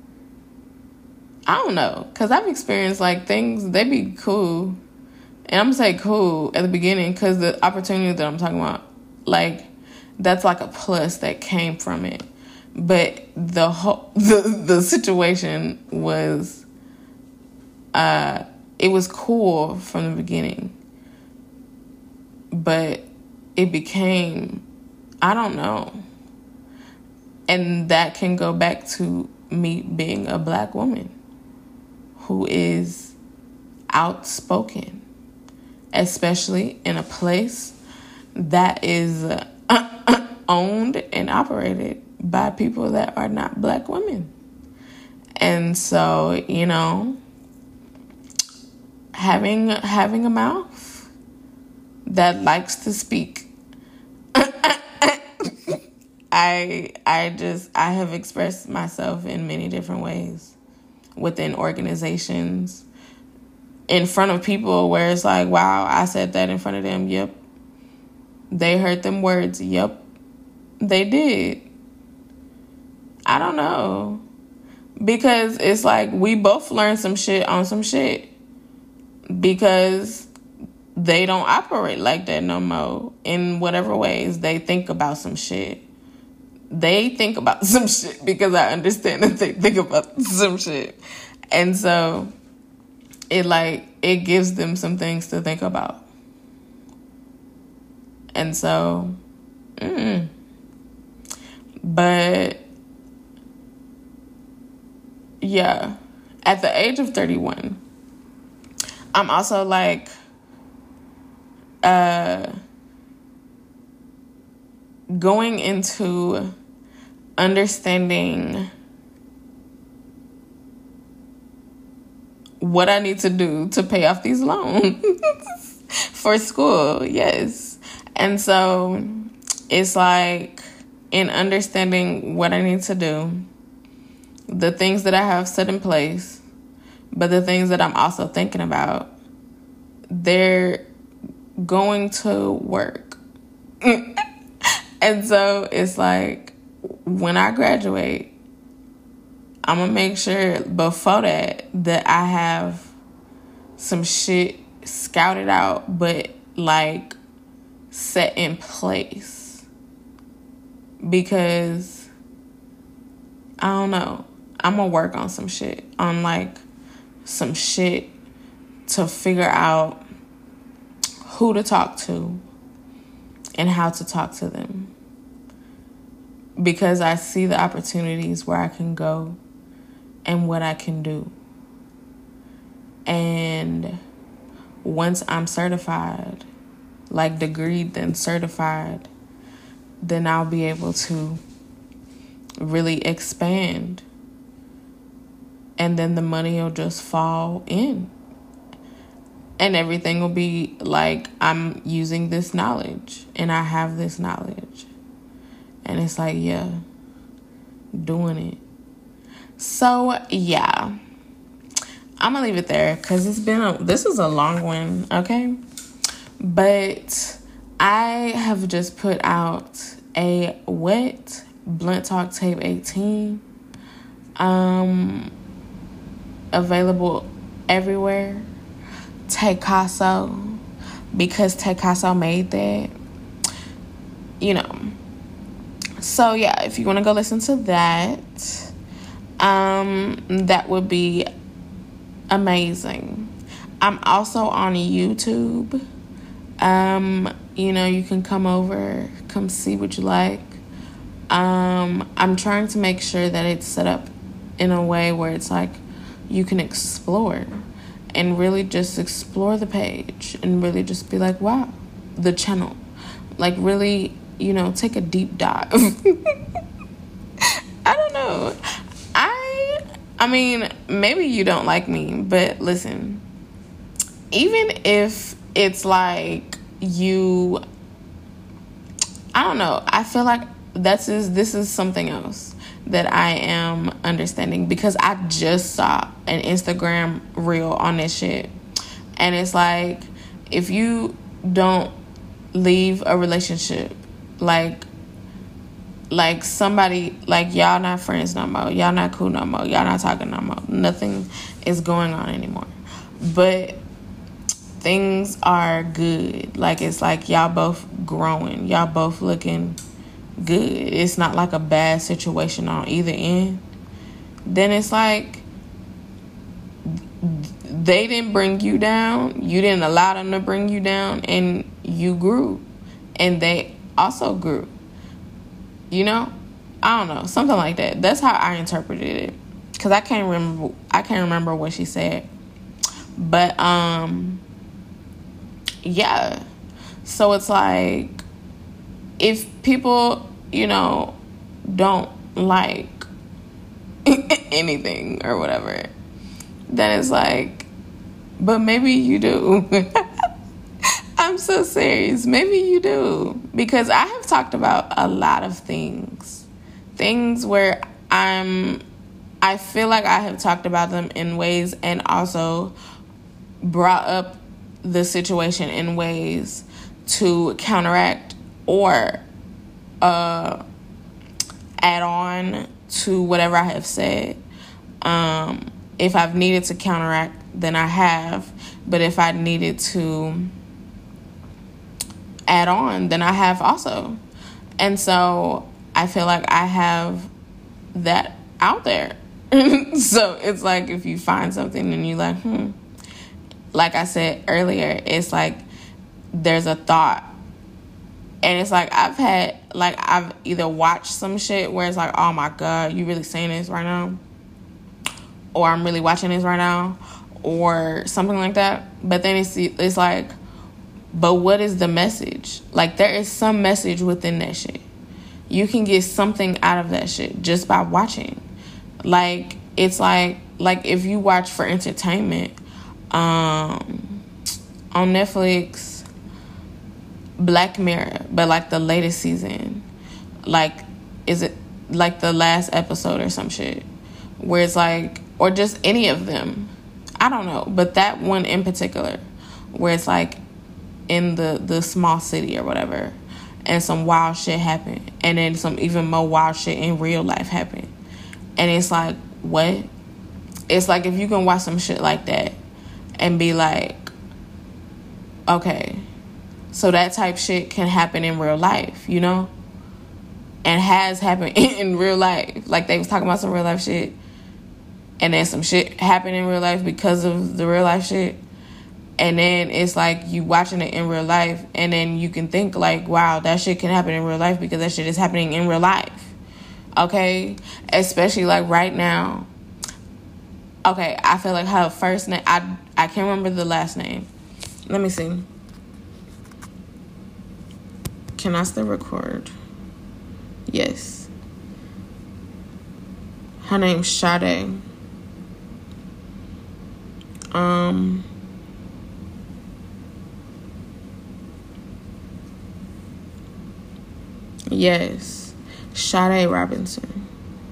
I don't know, because I've experienced, like, things, they be cool. And I'm going to say cool at the beginning because the opportunity that I'm talking about, like, that's like a plus that came from it. But the whole, the, the situation was, uh, it was cool from the beginning. But it became, I don't know. And that can go back to me being a black woman who is outspoken, especially in a place that is owned and operated by people that are not black women. And so, you know, having having a mouth that likes to speak. I I just I have expressed myself in many different ways within organizations, in front of people where it's like, wow, I said that in front of them. Yep. They heard them words. Yep. They did. I don't know. Because it's like we both learned some shit on some shit. Because they don't operate like that no more. In whatever ways they think about some shit. They think about some shit because I understand that they think about some shit. And so it like, it gives them some things to think about. And so, mm. But yeah, at the age of thirty-one, I'm also like, uh, going into understanding what I need to do to pay off these loans for school. Yes. And so it's like, in understanding what I need to do, the things that I have set in place, but the things that I'm also thinking about, they're going to work. And so it's like, when I graduate, I'm going to make sure before that, that I have some shit scouted out, but like set in place. Because, I don't know, I'm going to work on some shit, on like some shit to figure out who to talk to and how to talk to them. Because I see the opportunities where I can go and what I can do. And once I'm certified, like degreed then certified, then I'll be able to really expand. And then the money will just fall in. And everything will be like, I'm using this knowledge and I have this knowledge. And it's like, yeah, doing it. So, yeah. I'm going to leave it there because it's been a, this is a long one, okay? But I have just put out a wet Blunt Talk Tape eighteen. Um, available everywhere. Tekaso, because Tekaso made that. You know. So, yeah, if you want to go listen to that, um, that would be amazing. I'm also on YouTube. Um, you know, you can come over, come see what you like. Um, I'm trying to make sure that it's set up in a way where it's like you can explore and really just explore the page and really just be like, wow, the channel. Like really, you know, take a deep dive. I don't know. I I mean, maybe you don't like me, but listen, even if it's like you, I don't know, I feel like that's is this is something else that I am understanding, because I just saw an Instagram reel on this shit, and it's like, if you don't leave a relationship, like like somebody, like y'all not friends no more, y'all not cool no more, y'all not talking no more, nothing is going on anymore, but things are good, like it's like y'all both growing, y'all both looking good, it's not like a bad situation on either end, then it's like they didn't bring you down, you didn't allow them to bring you down, and you grew, and they also grew. You know, I don't know, something like that. That's how I interpreted it, because I can't remember. I can't remember what she said, but um, yeah. So it's like, if people, you know, don't like anything or whatever, then it's like, but maybe you do. I'm so serious. Maybe you do. Because I have talked about a lot of things. Things where I'm, I feel like I have talked about them in ways and also brought up the situation in ways to counteract or uh, add on to whatever I have said. Um, if I've needed to counteract, then I have. But if I needed to add on, then I have also. And so I feel like I have that out there. So it's like if you find something and you're like, hmm. Like I said earlier, it's like there's a thought. And it's like I've had, like I've either watched some shit where it's like, oh my God, you really saying this right now? Or I'm really watching this right now? Or something like that. But then it's it's like, but what is the message? Like there is some message within that shit. You can get something out of that shit just by watching. Like it's like like if you watch for entertainment, um, on Netflix, Black Mirror, but like the latest season, like is it like the last episode or some shit, where it's like, or just any of them, I don't know, but that one in particular, where it's like in the the small city or whatever, and some wild shit happened, and then some even more wild shit in real life happened, and it's like, what? It's like if you can watch some shit like that and be like, okay, so that type shit can happen in real life, you know? And has happened in real life. Like they was talking about some real life shit, and then some shit happened in real life because of the real life shit. And then it's like you watching it in real life, and then you can think like, wow, that shit can happen in real life because that shit is happening in real life. Okay? Especially like right now. Okay, I feel like her first name, I, I can't remember the last name. Let me see. Can I still record? Yes. Her name's Sade. Um... Yes, Sade Robinson.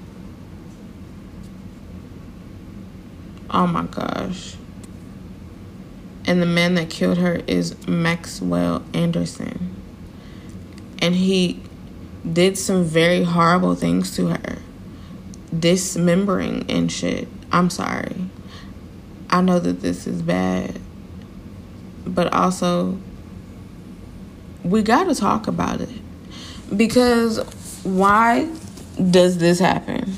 Oh my gosh. And the man that killed her is Maxwell Anderson. And he did some very horrible things to her. Dismembering and shit. I'm sorry. I know that this is bad. But also, we gotta talk about it. Because why does this happen?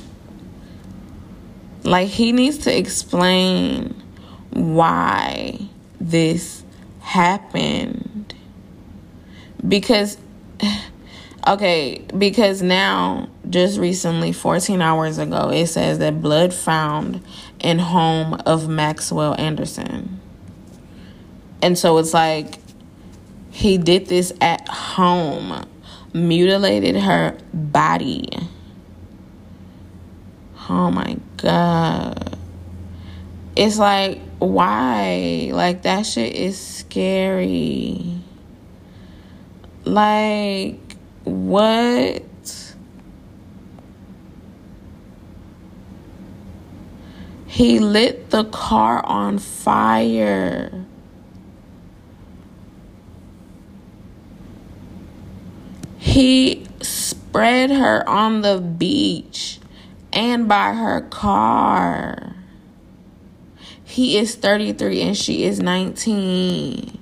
Like, he needs to explain why this happened. Because, okay, because now, just recently, fourteen hours ago, it says that blood found in home of Maxwell Anderson. And so it's like, he did this at home. Mutilated her body. Oh my God. It's like, why? Like, that shit is scary. Like, what? He lit the car on fire. He spread her on the beach and by her car. He is thirty-three and she is nineteen.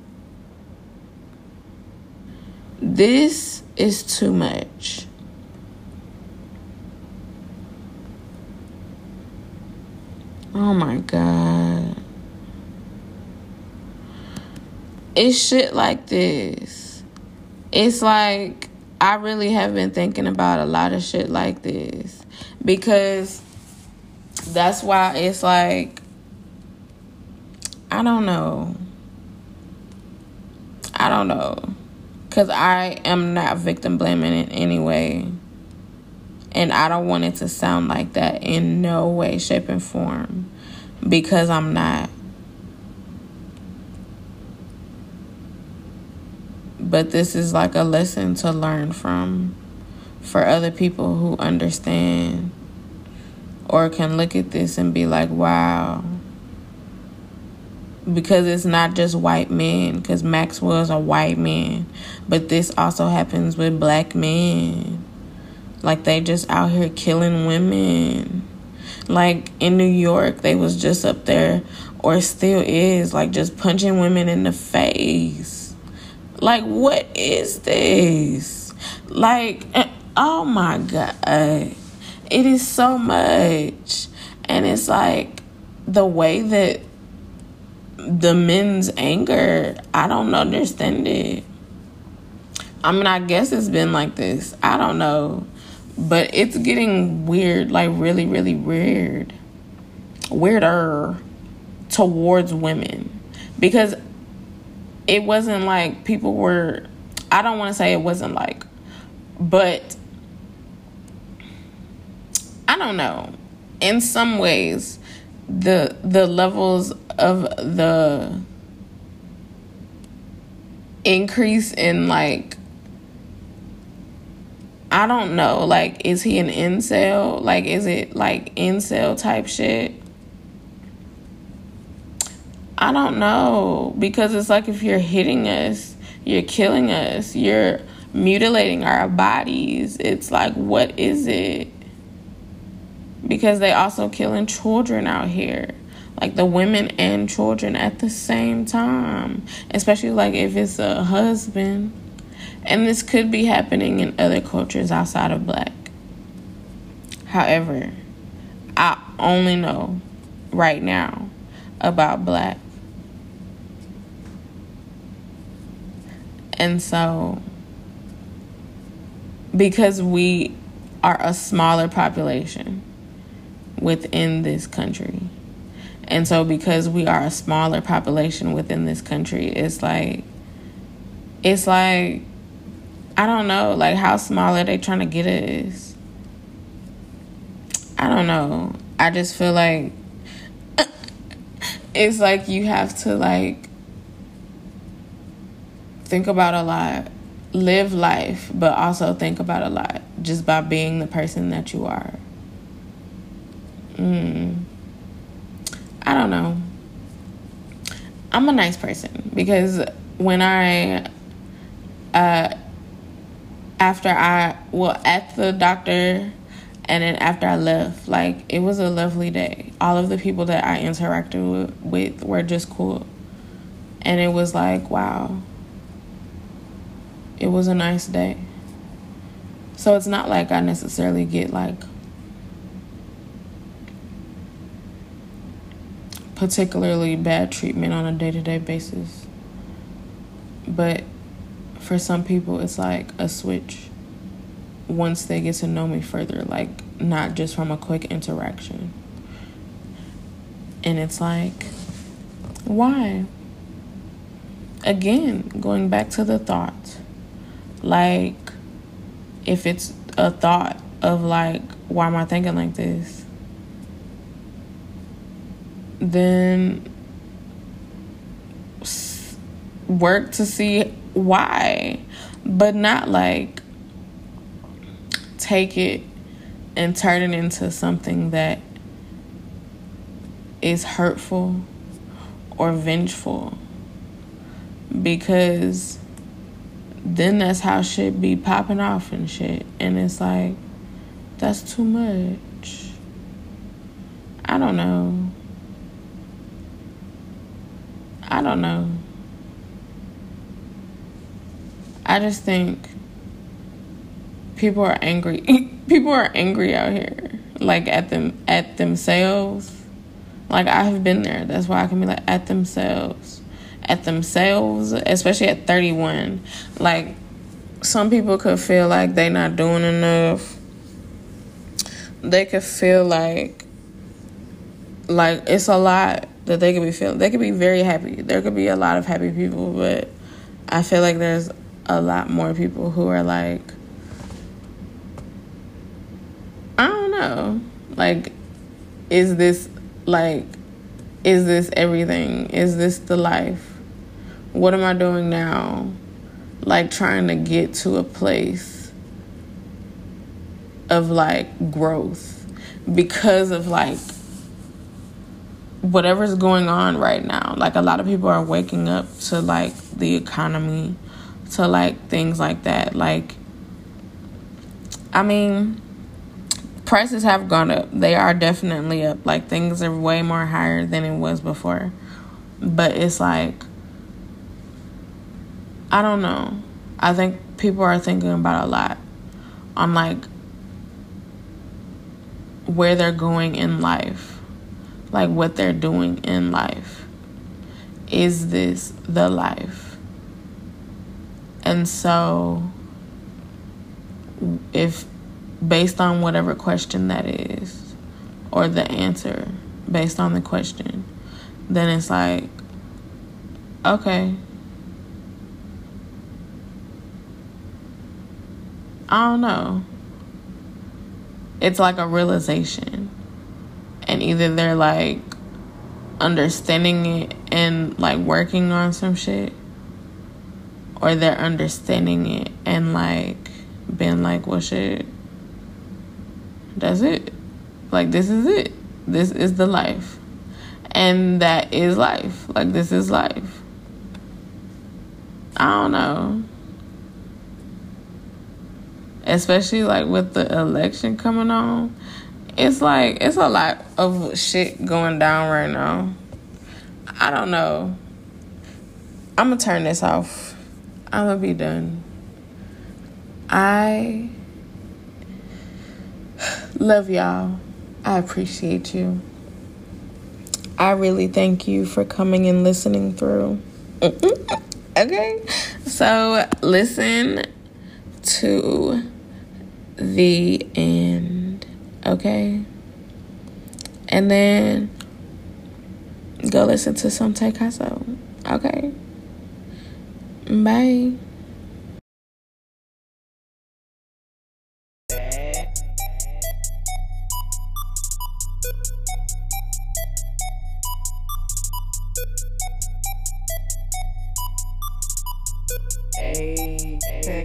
This is too much. Oh my God. It's shit like this. It's like, I really have been thinking about a lot of shit like this. Because that's why it's like, I don't know. I don't know. Because I am not victim blaming in any way. And I don't want it to sound like that in no way, shape, and form, because I'm not. But this is like a lesson to learn from for other people who understand or can look at this and be like, wow. Because it's not just white men, because Maxwell is a white man, but this also happens with black men. Like, they just out here killing women. Like, in New York, they was just up there, or still is, like, just punching women in the face. Like, what is this? Like, oh my God. It is so much. And it's like, the way that the men's anger, I don't understand it. I mean, I guess it's been like this. I don't know. But it's getting weird, like really, really weird. Weirder towards women. Because it wasn't like people were, I don't want to say it wasn't like, but I don't know. In some ways, the the levels of the increase in, like, I don't know, like, is he an incel? Like, is it like incel type shit? I don't know, because it's like, if you're hitting us, you're killing us, you're mutilating our bodies. It's like, what is it? Because they also killing children out here, like the women and children at the same time, especially like if it's a husband. And this could be happening in other cultures outside of black. However, I only know right now about black. And so, because we are a smaller population within this country, and so because we are a smaller population within this country, it's like, it's like, I don't know, like, how small are they trying to get us? I don't know. I just feel like it's like you have to, like, think about a lot, live life, but also think about a lot just by being the person that you are. Mm. I don't know. I'm a nice person, because when I, uh, after I, well, at the doctor, and then after I left, like, it was a lovely day. All of the people that I interacted with, with were just cool. And it was like, wow. It was a nice day. So it's not like I necessarily get, like, particularly bad treatment on a day-to-day basis. But for some people, it's like a switch once they get to know me further, like, not just from a quick interaction. And it's like, why? Again, going back to the thought. Like, if it's a thought of, like, why am I thinking like this? Then work to see why. But not, like, take it and turn it into something that is hurtful or vengeful. Because then that's how shit be popping off and shit. And it's like, that's too much. I don't know. I don't know. I just think people are angry. People are angry out here, like, at them at themselves. Like, I have been there. That's why I can be like, at themselves. At themselves, especially at thirty-one. Like, some people could feel like they not doing enough. They could feel like, like, it's a lot that they could be feeling. They could be very happy. There could be a lot of happy people, but I feel like there's a lot more people who are like, know. Like, is this, like, is this everything? Is this the life? What am I doing now? Like, trying to get to a place of, like, growth because of, like, whatever's going on right now. Like, a lot of people are waking up to, like, the economy, to, like, things like that. Like, I mean, prices have gone up. They are definitely up. Like, things are way more higher than it was before. But it's like, I don't know. I think people are thinking about a lot on, like, where they're going in life. Like, what they're doing in life. Is this the life? And so, if based on whatever question that is, or the answer based on the question, then it's like, okay, I don't know. It's like a realization. And either they're like understanding it and like working on some shit, or they're understanding it and like being like, well, shit, that's it. Like, this is it. This is the life. And that is life. Like, this is life. I don't know. Especially, like, with the election coming on. It's, like, it's a lot of shit going down right now. I don't know. I'm going to turn this off. I'm going to be done. I love y'all. I appreciate you. I really thank you for coming and listening through. Okay? So, listen to the end, okay? And then go listen to some Tay Caso, okay? Bye. Hey, hey,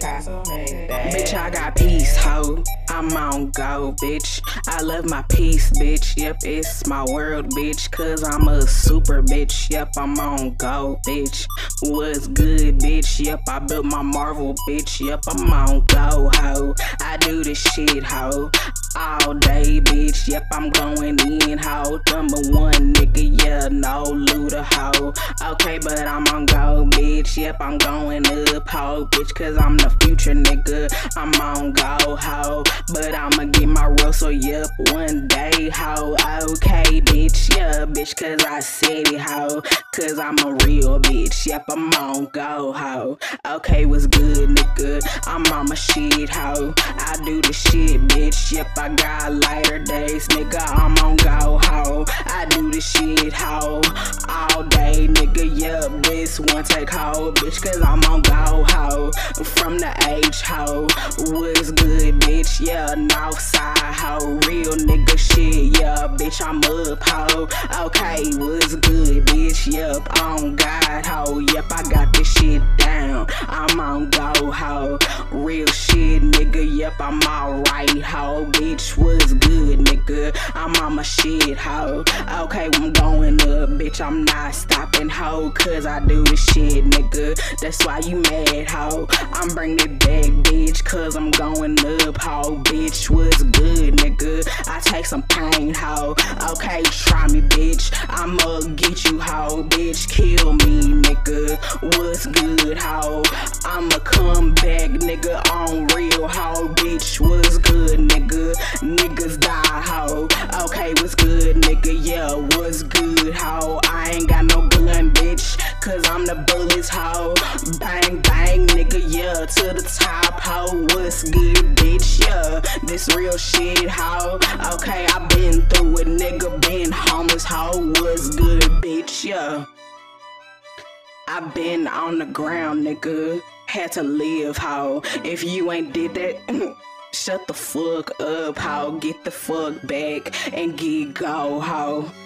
bitch, I got peace, ho. I'm on go, bitch. I love my peace, bitch. Yep, it's my world, bitch. Cause I'm a super bitch. Yep, I'm on go, bitch. What's good, bitch? Yep, I built my Marvel, bitch. Yep, I'm on go, ho. I do this shit, ho. All day, bitch. Yep, I'm going in, ho. Number one, nigga, yeah, no looter, ho. Okay, but I'm on go, bitch. Yep, I'm going up, ho, bitch. Cause I'm the future, nigga. I'm on go, ho. But I'ma get my roll, so yep, one day, ho. Okay, bitch, yeah, bitch. Cause I said it, ho. Cause I'm a real bitch. Yep, I'm on go, ho. Okay, what's good, nigga? I'm on my shit, ho. I do the shit, bitch. Yep, I got lighter days, nigga. I'm on go, ho. I do the shit, ho. All day, nigga. Yep, this one take ho, bitch. Cause I'm on go, ho. From the H, ho. What's good, bitch? Yeah, north side, ho. Real nigga shit, yeah, bitch. I'm up, ho. Okay, what's good, bitch? Yep, on God, ho. Yep, I got this shit down. I'm on go, ho. Real shit, nigga. Yep, I'm alright, ho. Bitch, what's good, nigga? I'm on my shit, ho. Okay, I'm going up, bitch. I'm not stopping, ho. Cause I do this shit, nigga. That's why you mad, ho. I'm bringing it back, bitch. Cause I'm going up, ho. Bitch, what's good, nigga? I take some pain, ho. Okay, try me, bitch. I'ma get you, ho. Bitch, kill me, nigga. What's good, ho? I'ma come back, nigga, on real, ho. Bitch, what's good, nigga? Niggas die, ho. Okay, what's good, nigga? Yeah, what's good, ho? I ain't got no gun, bitch. Cause I'm the bullets, ho. Bang, bang, nigga, yeah. To the top, ho. What's good, bitch? Yeah, this real shit, ho. Okay, I been through it, nigga. Been homeless, ho. What's good, bitch? Yeah. I been on the ground, nigga. Had to live, ho. If you ain't did that, Shut the fuck up, ho. Get the fuck back and get go, ho.